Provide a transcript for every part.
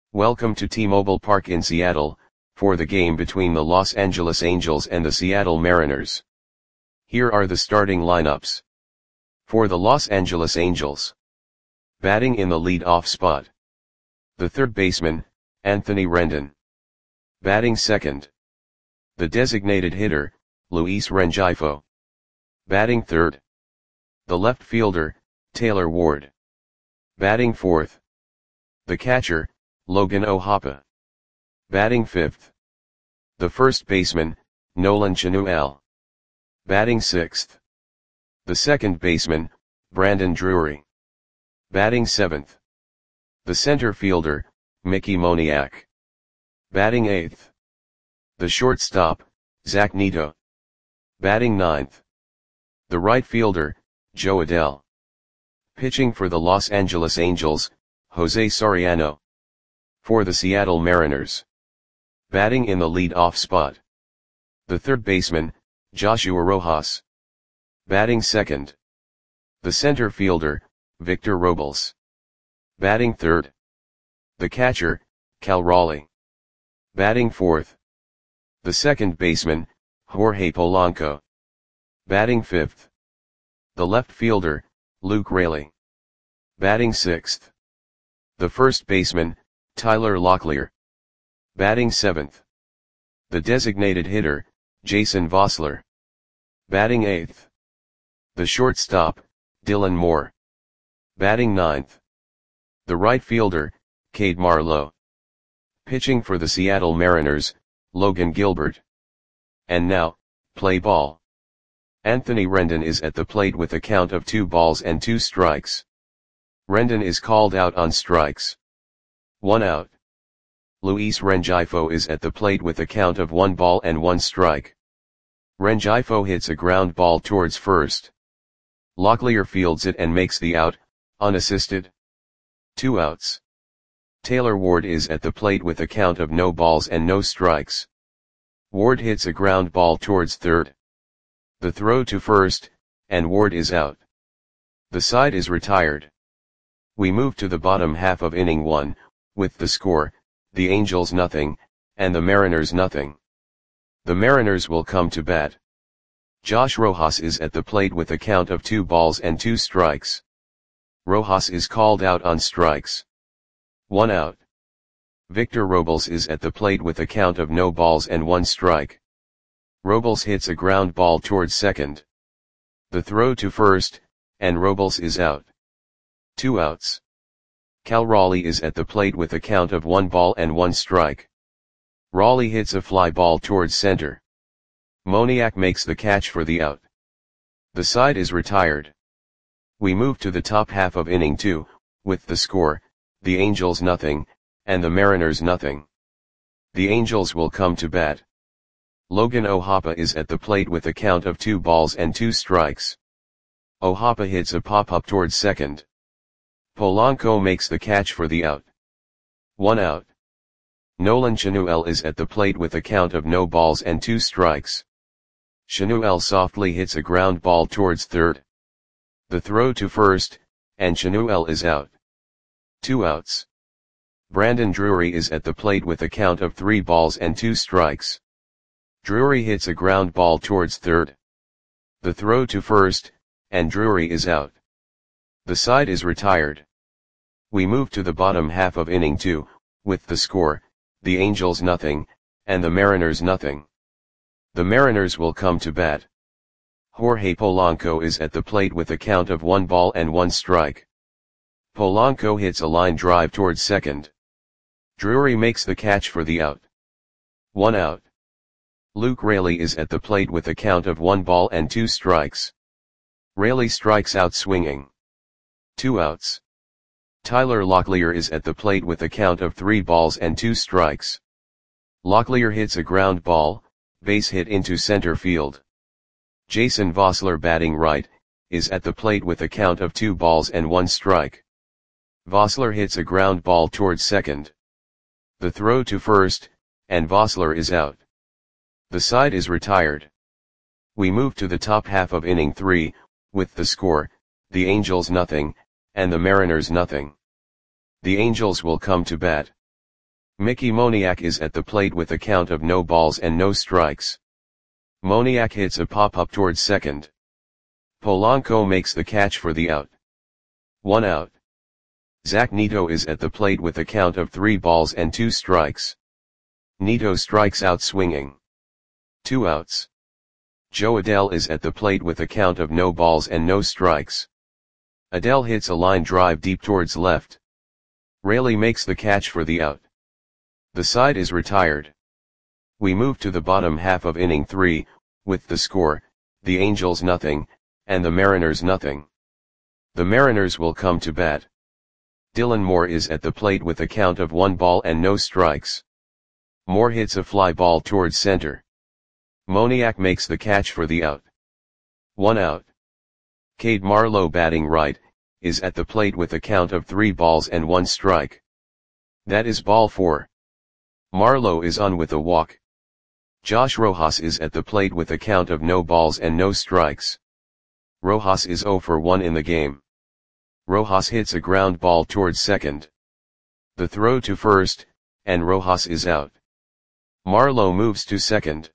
Welcome to T-Mobile Park in Seattle, for the game between the Los Angeles Angels and the Seattle Mariners. Here are the starting lineups. For the Los Angeles Angels. Batting in the lead-off spot. The third baseman, Anthony Rendon. Batting second. The designated hitter, Luis Rengifo. Batting third. The left fielder, Taylor Ward. Batting fourth. The catcher, Logan O'Hoppe. Batting fifth. The first baseman, Nolan Chanuel. Batting sixth. The second baseman, Brandon Drury. Batting seventh. The center fielder, Mickey Moniak. Batting eighth. The shortstop, Zach Neto. Batting ninth. The right fielder, Joe Adell. Pitching for the Los Angeles Angels, Jose Soriano. For the Seattle Mariners. Batting in the lead-off spot. The third baseman, Joshua Rojas. Batting second. The center fielder, Victor Robles. Batting third. The catcher, Cal Raleigh. Batting fourth. The second baseman, Jorge Polanco. Batting fifth. The left fielder, Luke Raley. Batting sixth. The first baseman, Tyler Locklear. Batting seventh. The designated hitter, Jason Vosler. Batting eighth. The shortstop, Dylan Moore. Batting ninth. The right fielder, Cade Marlowe. Pitching for the Seattle Mariners, Logan Gilbert. And now, play ball. Anthony Rendon is at the plate with a count of 2 balls and 2 strikes. Rendon is called out on strikes. 1 out. Luis Rengifo is at the plate with a count of 1 ball and 1 strike. Rengifo hits a ground ball towards first. Locklear fields it and makes the out, unassisted. 2 outs. Taylor Ward is at the plate with a count of no balls and no strikes. Ward hits a ground ball towards third. The throw to first, and Ward is out. The side is retired. We move to the bottom half of inning 1, with the score, the Angels nothing, and the Mariners nothing. The Mariners will come to bat. Josh Rojas is at the plate with a count of 2 balls and 2 strikes. Rojas is called out on strikes. 1 out. Victor Robles is at the plate with a count of no balls and 1 strike. Robles hits a ground ball towards second. The throw to first, and Robles is out. 2 outs. Cal Raleigh is at the plate with a count of 1 ball and 1 strike. Raleigh hits a fly ball towards center. Moniak makes the catch for the out. The side is retired. We move to the top half of inning 2, with the score, the Angels nothing, and the Mariners nothing. The Angels will come to bat. Logan O'Hoppe is at the plate with a count of 2 balls and 2 strikes. O'Hoppe hits a pop-up towards second. Polanco makes the catch for the out. 1 out. Nolan Chanuel is at the plate with a count of no balls and 2 strikes. Chanuel softly hits a ground ball towards third. The throw to first, and Chanuel is out. 2 outs. Brandon Drury is at the plate with a count of 3 balls and 2 strikes. Drury hits a ground ball towards third. The throw to first, and Drury is out. The side is retired. We move to the bottom half of inning 2, with the score, the Angels nothing, and the Mariners nothing. The Mariners will come to bat. Jorge Polanco is at the plate with a count of 1 ball and 1 strike. Polanco hits a line drive towards second. Drury makes the catch for the out. 1 out. Luke Raley is at the plate with a count of 1 ball and 2 strikes. Raley strikes out swinging. 2 outs. Tyler Locklear is at the plate with a count of 3 balls and 2 strikes. Locklear hits a ground ball, base hit into center field. Jason Vosler, batting right, is at the plate with a count of 2 balls and 1 strike. Vosler hits a ground ball towards second. The throw to first, and Vosler is out. The side is retired. We move to the top half of inning 3, with the score, the Angels nothing, and the Mariners nothing. The Angels will come to bat. Mickey Moniak is at the plate with a count of no balls and no strikes. Moniak hits a pop-up towards second. Polanco makes the catch for the out. 1 out. Zach Neto is at the plate with a count of 3 balls and 2 strikes. Neto strikes out swinging. 2 outs. Joe Adell is at the plate with a count of no balls and no strikes. Adell hits a line drive deep towards left. Raley makes the catch for the out. The side is retired. We move to the bottom half of inning 3, with the score, the Angels nothing, and the Mariners nothing. The Mariners will come to bat. Dylan Moore is at the plate with a count of 1 ball and no strikes. Moore hits a fly ball towards center. Moniak makes the catch for the out. 1 out. Cade Marlowe batting right, is at the plate with a count of 3 balls and 1 strike. That is ball 4. Marlowe is on with a walk. Josh Rojas is at the plate with a count of no balls and no strikes. Rojas is 0 for 1 in the game. Rojas hits a ground ball towards second. The throw to first, and Rojas is out. Marlowe moves to second.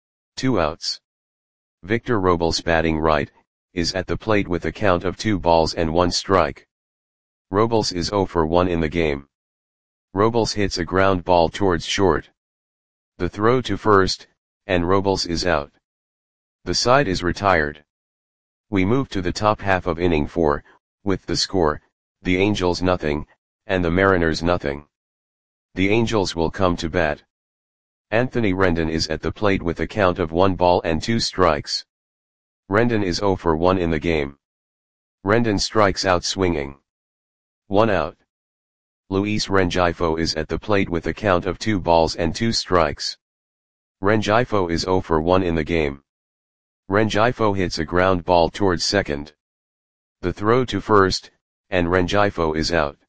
2 outs. Victor Robles batting right, is at the plate with a count of 2 balls and 1 strike. Robles is 0 for 1 in the game. Robles hits a ground ball towards short. The throw to first, and Robles is out. The side is retired. We move to the top half of inning 4, with the score, the Angels nothing, and the Mariners nothing. The Angels will come to bat. Anthony Rendon is at the plate with a count of 1 ball and 2 strikes. Rendon is 0 for 1 in the game. Rendon strikes out swinging. 1 out. Luis Rengifo is at the plate with a count of 2 balls and 2 strikes. Rengifo is 0 for 1 in the game. Rengifo hits a ground ball towards second. The throw to first, and Rengifo is out.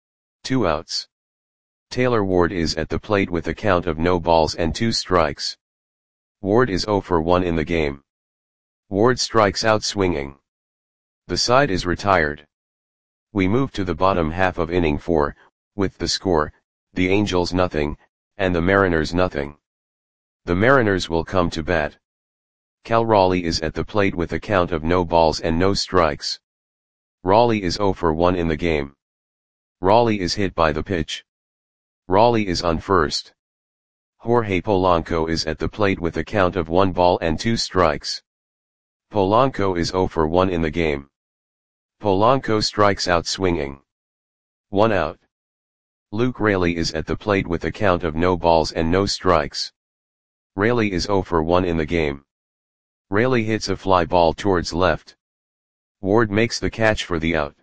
2 outs. Taylor Ward is at the plate with a count of no balls and 2 strikes. Ward is 0 for 1 in the game. Ward strikes out swinging. The side is retired. We move to the bottom half of inning 4, with the score, the Angels nothing, and the Mariners nothing. The Mariners will come to bat. Cal Raleigh is at the plate with a count of no balls and no strikes. Raleigh is 0 for 1 in the game. Raleigh is hit by the pitch. Raleigh is on first. Jorge Polanco is at the plate with a count of 1 ball and 2 strikes. Polanco is 0 for 1 in the game. Polanco strikes out swinging. 1 out. Luke Raley is at the plate with a count of no balls and no strikes. Raley is 0 for 1 in the game. Raley hits a fly ball towards left. Ward makes the catch for the out.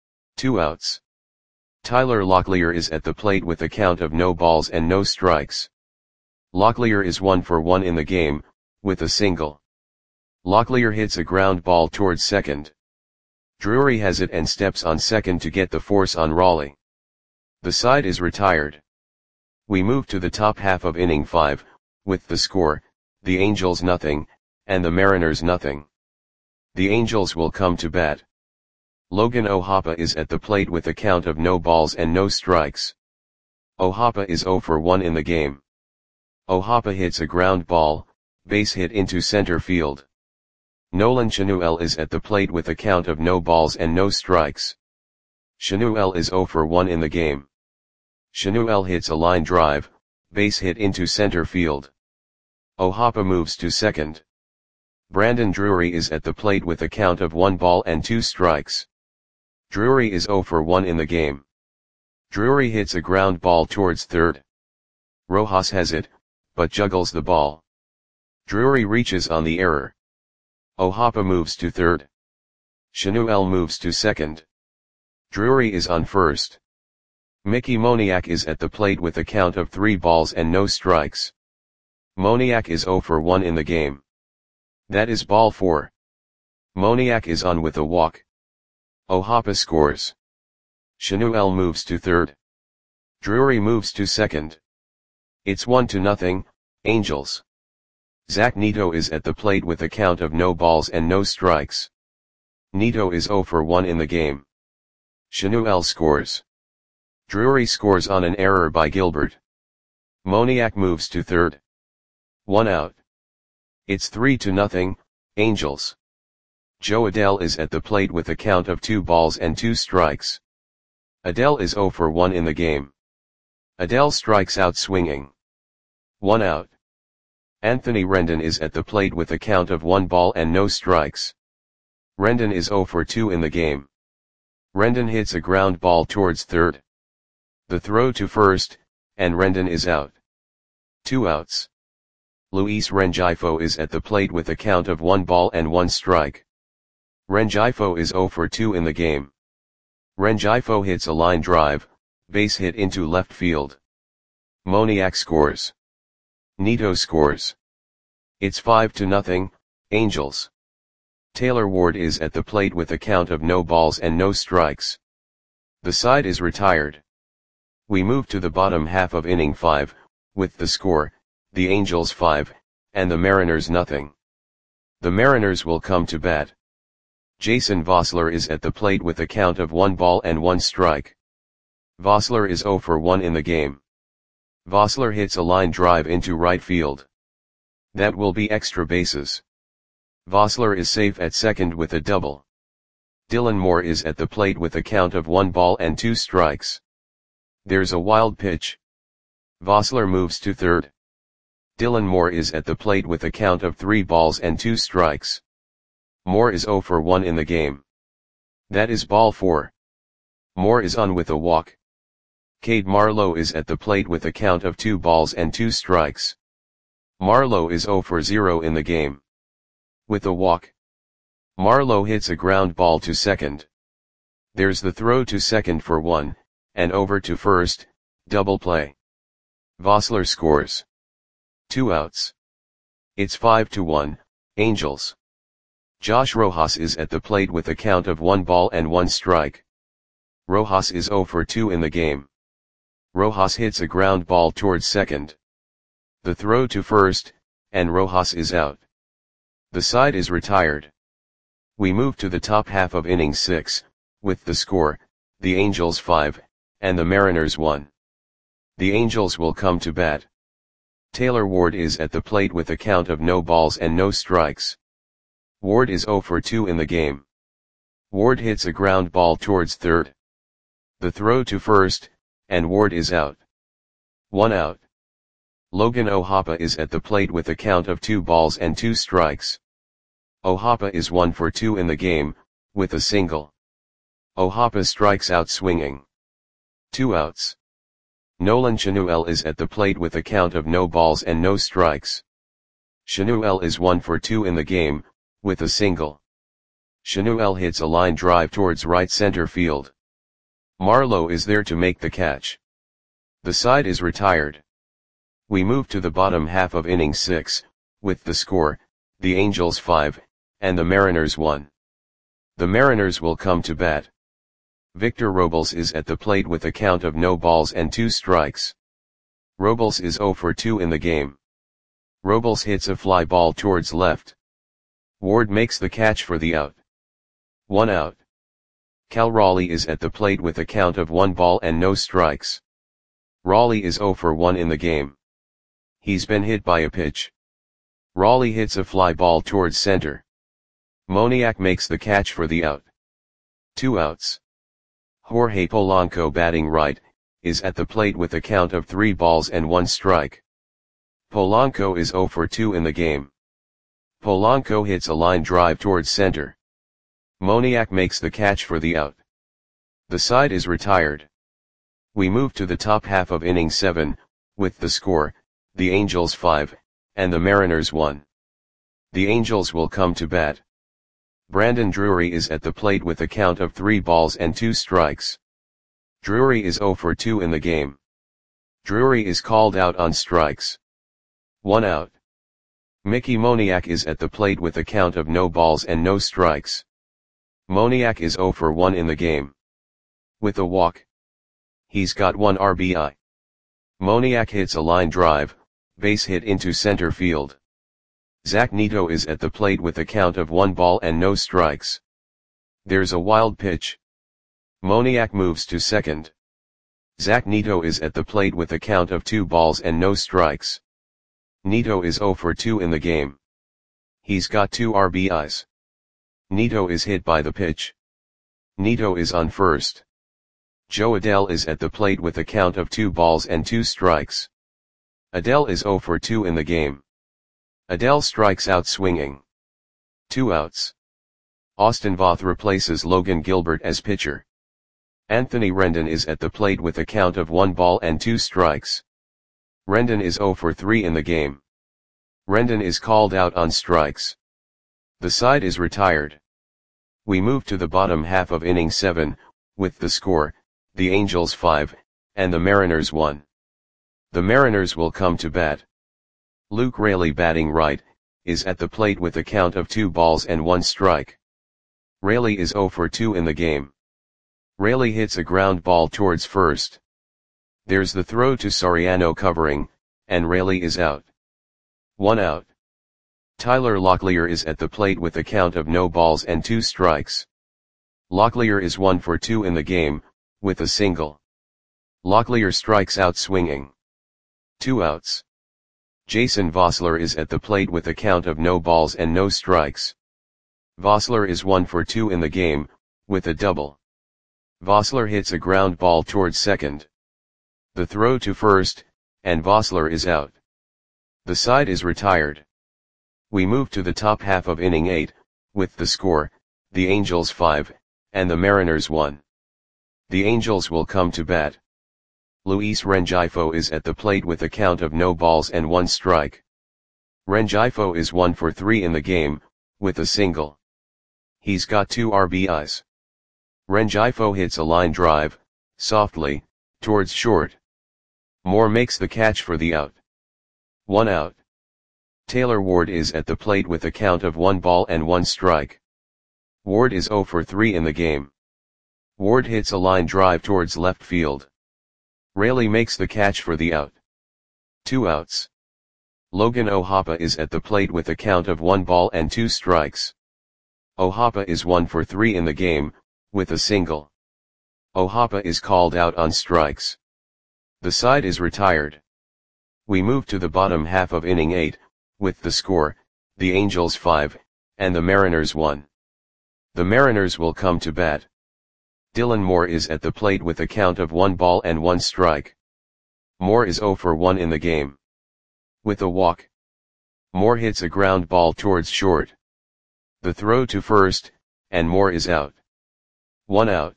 2 outs. Tyler Locklear is at the plate with a count of no balls and no strikes. Locklear is 1 for 1 in the game, with a single. Locklear hits a ground ball towards second. Drury has it and steps on second to get the force on Raleigh. The side is retired. We move to the top half of inning 5, with the score, the Angels nothing, and the Mariners nothing. The Angels will come to bat. Logan O'Hoppe is at the plate with a count of no balls and no strikes. O'Hoppe is 0 for 1 in the game. O'Hoppe hits a ground ball, base hit into center field. Nolan Chanuel is at the plate with a count of no balls and no strikes. Chanuel is 0 for 1 in the game. Chanuel hits a line drive, base hit into center field. O'Hoppe moves to second. Brandon Drury is at the plate with a count of 1 ball and 2 strikes. Drury is 0 for 1 in the game. Drury hits a ground ball towards third. Rojas has it, but juggles the ball. Drury reaches on the error. O'Hoppe moves to third. Chanuel moves to second. Drury is on first. Mickey Moniak is at the plate with a count of 3 balls and no strikes. Moniak is 0 for 1 in the game. That is ball 4. Moniak is on with a walk. O'Hoppe scores. Chanuel moves to third. Drury moves to second. It's 1-0, Angels. Zach Neto is at the plate with a count of no balls and no strikes. Neto is 0 for 1 in the game. Chanuel scores. Drury scores on an error by Gilbert. Moniak moves to third. 1 out. It's 3-0, Angels. Joe Adell is at the plate with a count of 2 balls and 2 strikes. Adell is 0 for 1 in the game. Adell strikes out swinging. 1 out. Anthony Rendon is at the plate with a count of 1 ball and no strikes. Rendon is 0 for 2 in the game. Rendon hits a ground ball towards third. The throw to first, and Rendon is out. 2 outs. Luis Rengifo is at the plate with a count of 1 ball and 1 strike. Rengifo is 0 for 2 in the game. Rengifo hits a line drive, base hit into left field. Moniak scores. Nido scores. It's 5-0, Angels. Taylor Ward is at the plate with a count of no balls and no strikes. The side is retired. We move to the bottom half of inning 5, with the score, the Angels 5, and the Mariners nothing. The Mariners will come to bat. Jason Vosler is at the plate with a count of 1 ball and 1 strike. Vosler is 0 for 1 in the game. Vosler hits a line drive into right field. That will be extra bases. Vosler is safe at second with a double. Dylan Moore is at the plate with a count of 1 ball and 2 strikes. There's a wild pitch. Vosler moves to third. Dylan Moore is at the plate with a count of 3 balls and 2 strikes. Moore is 0 for 1 in the game. That is ball 4. Moore is on with a walk. Cade Marlowe is at the plate with a count of 2 balls and 2 strikes. Marlowe is 0 for 0 in the game. With a walk. Marlowe hits a ground ball to second. There's the throw to second for 1, and over to first, double play. Vosler scores. 2 outs. It's 5-1, Angels. Josh Rojas is at the plate with a count of 1 ball and 1 strike. Rojas is 0 for 2 in the game. Rojas hits a ground ball towards second. The throw to first, and Rojas is out. The side is retired. We move to the top half of inning 6, with the score, the Angels 5, and the Mariners 1. The Angels will come to bat. Taylor Ward is at the plate with a count of no balls and no strikes. Ward is 0 for 2 in the game. Ward hits a ground ball towards third. The throw to first, and Ward is out. 1 out. Logan O'Hoppe is at the plate with a count of 2 balls and 2 strikes. O'Hoppe is 1 for 2 in the game, with a single. O'Hoppe strikes out swinging. 2 outs. Nolan Chanuel is at the plate with a count of no balls and no strikes. Chanuel is 1 for 2 in the game, with a single. Chanuel hits a line drive towards right center field. Marlowe is there to make the catch. The side is retired. We move to the bottom half of inning 6, with the score, the Angels 5, and the Mariners 1. The Mariners will come to bat. Victor Robles is at the plate with a count of no balls and 2 strikes. Robles is 0 for 2 in the game. Robles hits a fly ball towards left. Ward makes the catch for the out. 1 out. Cal Raleigh is at the plate with a count of 1 ball and no strikes. Raleigh is 0 for 1 in the game. He's been hit by a pitch. Raleigh hits a fly ball towards center. Moniak makes the catch for the out. 2 outs. Jorge Polanco, batting right, is at the plate with a count of 3 balls and 1 strike. Polanco is 0 for 2 in the game. Polanco hits a line drive towards center. Moniak makes the catch for the out. The side is retired. We move to the top half of inning 7, with the score, the Angels 5, and the Mariners 1. The Angels will come to bat. Brandon Drury is at the plate with a count of 3 balls and 2 strikes. Drury is 0 for 2 in the game. Drury is called out on strikes. 1 out. Mickey Moniak is at the plate with a count of no balls and no strikes. Moniak is 0 for 1 in the game. With a walk. He's got 1 RBI. Moniak hits a line drive, base hit into center field. Zach Neto is at the plate with a count of 1 ball and no strikes. There's a wild pitch. Moniak moves to second. Zach Neto is at the plate with a count of 2 balls and no strikes. Neto is 0 for 2 in the game. He's got 2 RBIs. Neto is hit by the pitch. Neto is on first. Jo Adell is at the plate with a count of 2 balls and 2 strikes. Adell is 0 for 2 in the game. Adell strikes out swinging. 2 outs. Austin Voth replaces Logan Gilbert as pitcher. Anthony Rendon is at the plate with a count of 1 ball and 2 strikes. Rendon is 0 for 3 in the game. Rendon is called out on strikes. The side is retired. We move to the bottom half of inning 7, with the score, the Angels 5, and the Mariners 1. The Mariners will come to bat. Luke Raley, batting right, is at the plate with a count of 2 balls and 1 strike. Raley is 0 for 2 in the game. Raley hits a ground ball towards first. There's the throw to Soriano covering, and Raley is out. 1 out. Tyler Locklear is at the plate with a count of no balls and 2 strikes. Locklear is 1 for 2 in the game, with a single. Locklear strikes out swinging. 2 outs. Jason Vosler is at the plate with a count of no balls and no strikes. Vosler is 1 for 2 in the game, with a double. Vosler hits a ground ball towards second. The throw to first, and Vosler is out. The side is retired. We move to the top half of inning 8, with the score, the Angels 5, and the Mariners 1. The Angels will come to bat. Luis Rengifo is at the plate with a count of no balls and 1 strike. Rengifo is 1 for 3 in the game, with a single. He's got 2 RBIs. Rengifo hits a line drive, softly, towards short. Moore makes the catch for the out. 1 out. Taylor Ward is at the plate with a count of 1 ball and 1 strike. Ward is 0 for 3 in the game. Ward hits a line drive towards left field. Raley makes the catch for the out. 2 outs. Logan O'Hoppe is at the plate with a count of 1 ball and 2 strikes. O'Hoppe is 1 for 3 in the game, with a single. O'Hoppe is called out on strikes. The side is retired. We move to the bottom half of inning 8, with the score, the Angels 5, and the Mariners 1. The Mariners will come to bat. Dylan Moore is at the plate with a count of 1 ball and 1 strike. Moore is 0 for 1 in the game. With a walk. Moore hits a ground ball towards short. The throw to first, and Moore is out. 1 out.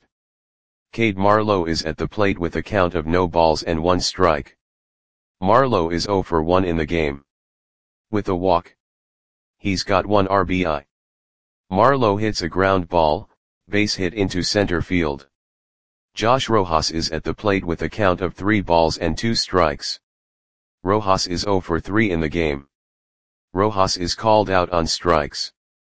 Cade Marlowe is at the plate with a count of no balls and 1 strike. Marlowe is 0 for 1 in the game. With a walk. He's got 1 RBI. Marlowe hits a ground ball, base hit into center field. Josh Rojas is at the plate with a count of 3 balls and 2 strikes. Rojas is 0 for 3 in the game. Rojas is called out on strikes.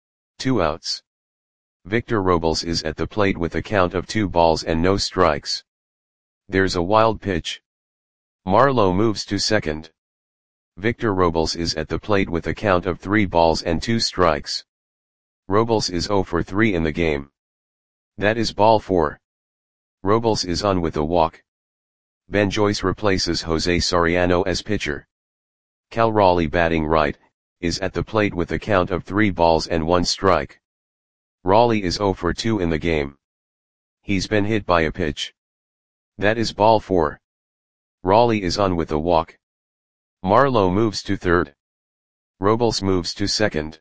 2 outs. Victor Robles is at the plate with a count of 2 balls and no strikes. There's a wild pitch. Marlowe moves to second. Victor Robles is at the plate with a count of 3 balls and 2 strikes. Robles is 0 for 3 in the game. That is ball 4. Robles is on with a walk. Ben Joyce replaces Jose Soriano as pitcher. Cal Raleigh, batting right, is at the plate with a count of 3 balls and 1 strike. Raleigh is 0 for 2 in the game. He's been hit by a pitch. That is ball 4. Raleigh is on with a walk. Marlowe moves to third. Robles moves to second.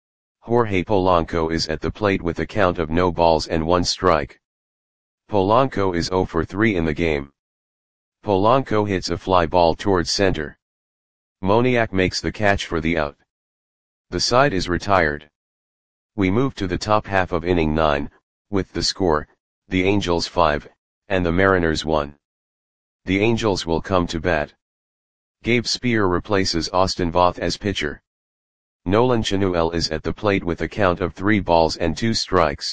Jorge Polanco is at the plate with a count of no balls and 1 strike. Polanco is 0 for 3 in the game. Polanco hits a fly ball towards center. Moniak makes the catch for the out. The side is retired. We move to the top half of inning 9, with the score, the Angels 5, and the Mariners 1. The Angels will come to bat. Gabe Spear replaces Austin Voth as pitcher. Nolan Chanuel is at the plate with a count of 3 balls and 2 strikes.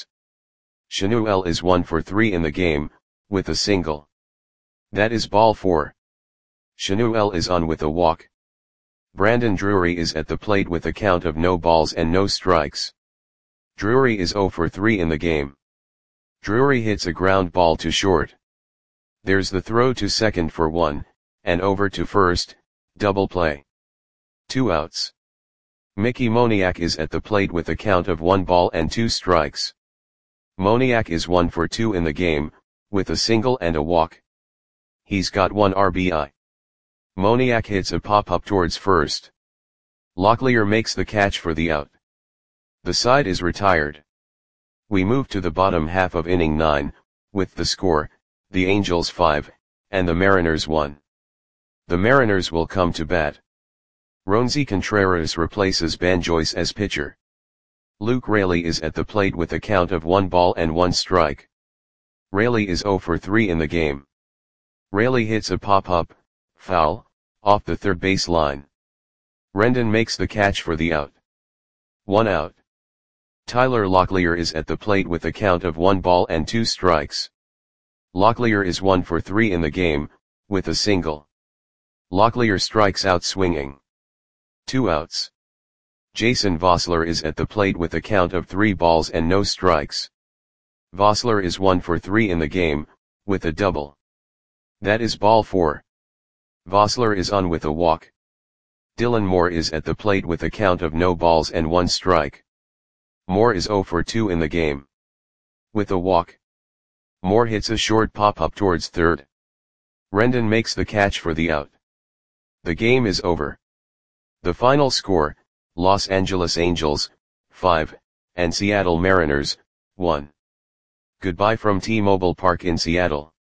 Chanuel is 1 for 3 in the game, with a single. That is ball 4. Chanuel is on with a walk. Brandon Drury is at the plate with a count of no balls and no strikes. Drury is 0 for 3 in the game. Drury hits a ground ball to short. There's the throw to second for 1, and over to first, double play. 2 outs. Mickey Moniak is at the plate with a count of 1 ball and 2 strikes. Moniak is 1 for 2 in the game, with a single and a walk. He's got 1 RBI. Moniak hits a pop-up towards first. Locklear makes the catch for the out. The side is retired. We move to the bottom half of inning 9, with the score, the Angels 5, and the Mariners 1. The Mariners will come to bat. Roansy Contreras replaces Banjois as pitcher. Luke Raley is at the plate with a count of 1 ball and 1 strike. Raley is 0 for 3 in the game. Raley hits a pop-up, foul, off the third base line. Rendon makes the catch for the out. 1 out. Tyler Locklear is at the plate with a count of 1 ball and 2 strikes. Locklear is 1 for 3 in the game, with a single. Locklear strikes out swinging. 2 outs. Jason Vosler is at the plate with a count of 3 balls and no strikes. Vosler is 1 for 3 in the game, with a double. That is ball 4. Vosler is on with a walk. Dylan Moore is at the plate with a count of no balls and 1 strike. Moore is 0 for 2 in the game. With a walk. Moore hits a short pop-up towards third. Rendon makes the catch for the out. The game is over. The final score, Los Angeles Angels, 5, and Seattle Mariners, 1. Goodbye from T-Mobile Park in Seattle.